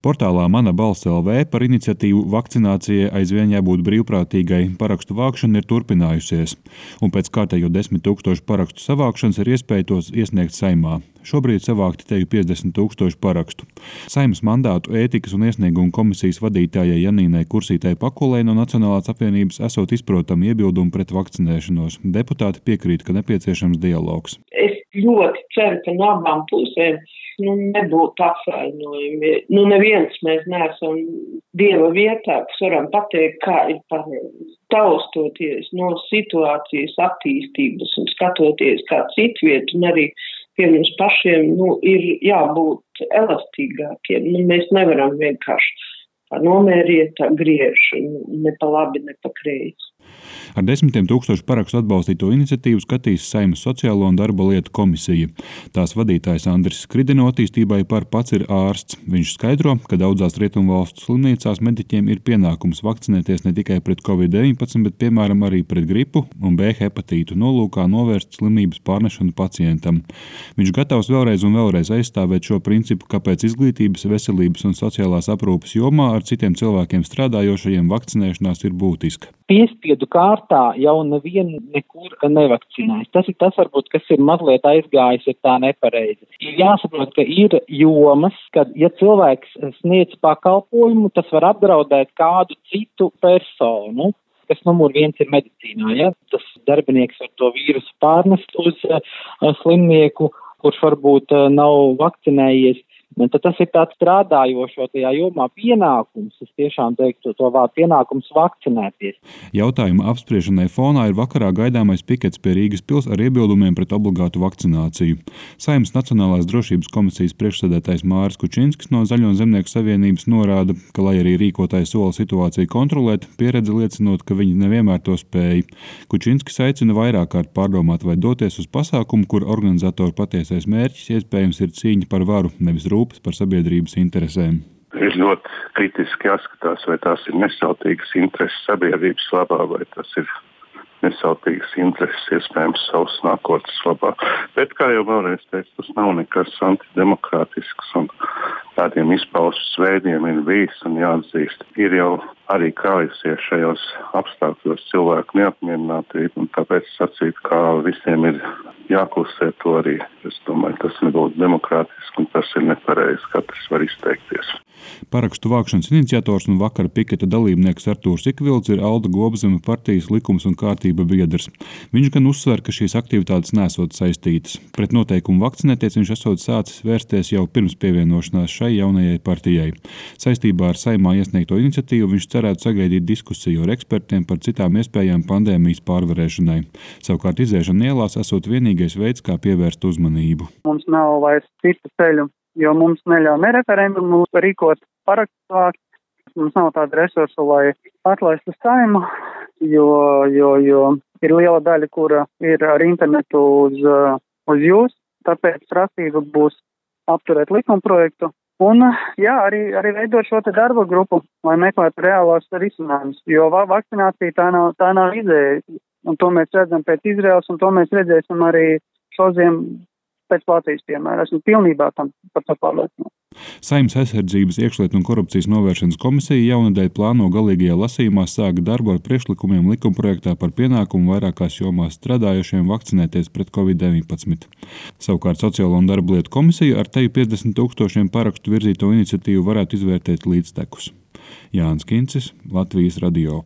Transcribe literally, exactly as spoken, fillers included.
Portālā Mana balss L V par iniciatīvu vakcinācijai aizvien jābūt brīvprātīgai parakstu vākšana ir turpinājusies, un pēc kārtējo desmit tūkstošu parakstu savākšanas ir iespēja tos iesniegt Saeimā. Šobrīd savākti teju piecdesmit tūkstoši parakstu. Saeimas mandātu ētikas un iesniegumu komisijas vadītājai Janīnai Kursītei Pakulei no Nacionālās apvienības esot izprotami iebildumi pret vakcinēšanos. Deputāti piekrīt, ka nepieciešams dialogs. Es ļoti ceru, ka no abām pusēm nu, nebūtu apvainojumi. Nu, neviens mēs neesam Dieva vietā, kas varam pateikt, kā ir pareizi. Taustoties no situācijas attīstības un skatoties kā citvietu un arī pie mums pašiem, nu, ir jābūt elastīgākiem. Nu, mēs nevaram vienkārši tā nomēriet, tā griež, ne pa labi, ne pa kreisi. Ar desmitiem tūkstošu parakstu atbalstīto iniciatīvu skatīs Saeimas Sociālo un darba lietu komisija. Tās vadītājs Andris Skridino attīstībai par pats ir ārsts. Viņš skaidro, ka daudzās rietumvalstu slimnīcās mediķiem ir pienākums vakcinēties ne tikai pret covid deviņpadsmit, bet piemēram arī pret gripu un B hepatītu nolūkā novērst slimības pārnešanu pacientam. Viņš gatavs vēlreiz un vēlreiz aizstāvēt šo principu, kāpēc izglītības, veselības un sociālās aprūpes jomā ar citiem cilvēkiem strādājošajiem vakcinēšanās ir būtiska. Piespiedu kārtā jau nevienu nekur nevakcinēs. Tas ir tas, varbūt, kas ir mazliet aizgājis, ir tā nepareizi. Ir jāsaprot, ka ir jomas, kad, ja cilvēks sniedz pakalpojumu, tas var apdraudēt kādu citu personu, kas numur viens ir medicīnā. Ja? Tas darbinieks var to vīrusu pārnest uz uh, slimnieku, kurš varbūt uh, nav vakcinējies. Tad tas ir tāds strādājošo tajā jomā pienākums, es tiešām teiktu to vārdu pienākums vakcinēties. Jautājuma apspriešanai fonā ir vakarā gaidāmais pikets pie Rīgas pils ar iebildumiem pret obligātu vakcināciju. Saeimas Nacionālās drošības komisijas priekšsēdētājs Māris Kučinskis no Zaļo zemnieku savienības norāda, ka, lai arī rīkotāji sola situāciju kontrolēt, pieredze liecinot, ka viņi nevienmēr to spēj. Kučinskis aicina vairāk kārt pārdomāt vai doties uz pasākumu, kur organizatoru patiesais mērķis iespējams ir cīņa par varu, nevis rūpes par sabiedrības interesēm. Ir ļoti kritiski jāskatās, vai tās ir nesautīgas intereses sabiedrības labā, vai tas ir nesautīgas intereses iespējams savas nākotnes labā. Bet, kā jau vēlreiz teicu, tas nav nekas antidemokrātisks un tādiem izpausmes veidiem ir bijis un jāatzīst. Ir jau arī krājusies šajos apstākļos cilvēku neapmierinātība, un tāpēc sacīt, kā visiem ir jāklusē to arī. Es domāju, tas nebūtu demokrātiski un tas ir nepareizi, katrs var izteikties. Parakstu vākšanas iniciators un vakara piketa dalībnieks Artūrs Ikvilds ir Alda Gobzeme partijas likums un kārtība biedrs. Viņš gan uzsver, ka šīs aktivitātes nesot saistītas. Pret noteikumu vakcinēties viņš esot sācis vērsties jau pirms pievienošanās šai jaunajai partijai. Saistībā ar Saeimā iesniegto iniciatīvu viņš cerētu sagaidīt diskusiju ar ekspertiem par citām iespējām pandēmijas pārvarēšanai. Savukārt iziešana ielās esot vienīgais veids, kā pievērst uzmanību. Mums nav vairs citu ceļu, jo mums neļauj ne referendumu rīkot parakstu vākt. Mums nav tāda resursa, lai atlaistu Saeimu, jo, jo, jo ir liela daļa, kura ir ar internetu uz, uz jūs. Tāpēc prasība būs apturēt likumprojektu. Un, jā, arī, arī veidot šo te darba grupu, lai meklētu reālās risinājumus, jo vakcinācija tā nav, tā nav izēja. Un to mēs redzam pēc Izraels, un to mēs redzēsim arī šodien pēc Latvijas piemēra. Esmu pilnībā tam par to pārliecināts. Saeimas aizsardzības, iekšlietu un korupcijas novēršanas komisija jaunadēļ plāno galīgajā lasījumā sākt darbu ar priekšlikumiem likumprojektā par pienākumu vairākās jomās strādājošiem vakcinēties pret covid deviņpadsmit. Savukārt Sociālo un darba lietu komisija ar teju piecdesmit tūkstošiem parakstu virzīto iniciatīvu varētu izvērtēt līdztekus. Jānis Kincis, Latvijas radio.